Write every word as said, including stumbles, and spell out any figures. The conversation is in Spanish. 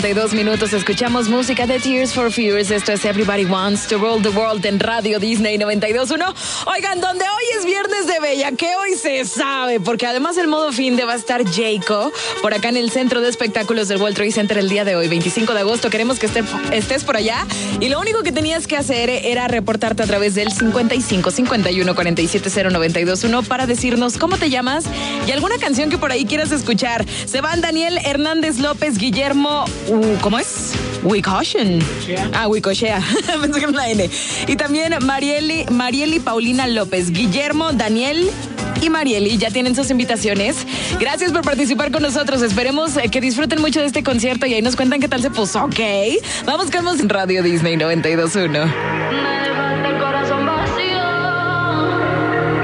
Dos minutos, escuchamos música de Tears for Fears. Esto es Everybody Wants to Roll the World en Radio Disney noventa y dos punto uno. Oigan, donde hoy es viernes de Bella, que hoy se sabe, porque además el modo fin de va a estar Jayco por acá en el Centro de Espectáculos del World Trade Center el día de hoy, veinticinco de agosto. Queremos que esté, estés por allá y lo único que tenías que hacer era reportarte a través del cincuenta y cinco, cincuenta y uno, cuarenta y siete cero, noventa y dos punto uno para decirnos cómo te llamas y alguna canción que por ahí quieras escuchar. Se van Daniel Hernández López, Guillermo... ¿Cómo es? Wicoshen. Ah, Wicochea. Pensé que era una N. Y también Marieli, Marieli Paulina López, Guillermo, Daniel y Marieli ya tienen sus invitaciones. Gracias por participar con nosotros. Esperemos que disfruten mucho de este concierto y ahí nos cuentan qué tal se puso, ¿ok? Vamos con más en Radio Disney noventa y dos punto uno.